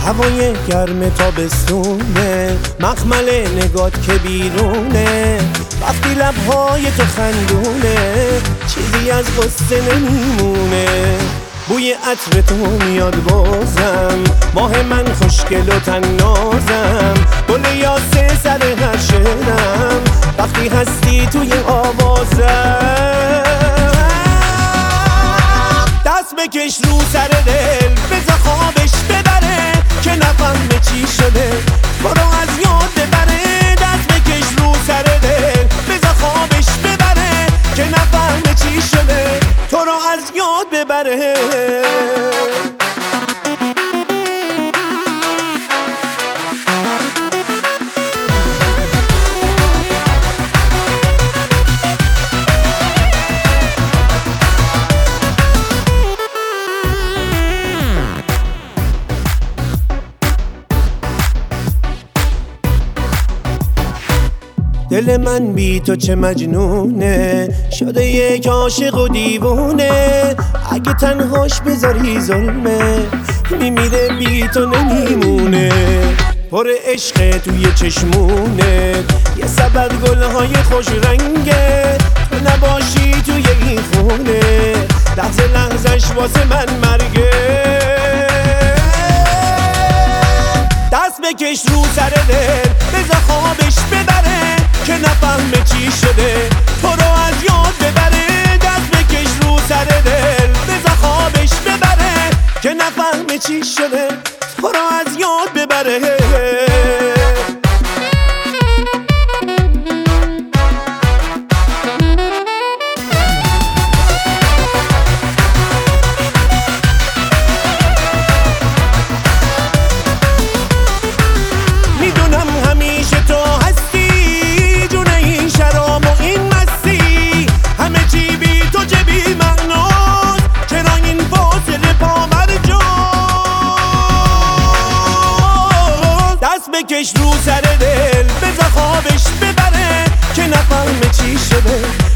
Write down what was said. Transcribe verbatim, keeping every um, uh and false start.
هوای گرم تابستونه، مخمل نگات که بیرونه، وقتی لبهای تو خندونه چیزی از غصه نمیمونه. بوی عطر تو میاد بازم، ماه من خوشگل و تنازم، گل یاسه سر هر شعرم وقتی هستی توی آوازم. دست بکش رو سر دل بذار خوابش ببره که نفهمه چی شده تو رو از یاد ببره. دست بکش رو سر دل بذار خوابش ببره که نفهمه چی شده تو رو از یاد ببره. دل من بی تو چه مجنونه، شده یک عاشق و دیوونه. اگه تنهاش بذاری ظلمه، میمیره بی تو نمیمونه. پر عشق توی چشمونه، یه سبد گلهای خوش رنگه. تو نباشی توی این خونه، لحظه لحظش واسه من مرگه. دست بکش رو سر دل بذار خوابش ببره که نفهمه چی شده تو رو از یاد ببره. دست بکش رو سر دل بذار خوابش ببره که نفهمه چی شده تو رو از یاد ببره. بکش رو سر دل بذار خوابش ببره که نفهمه چی شده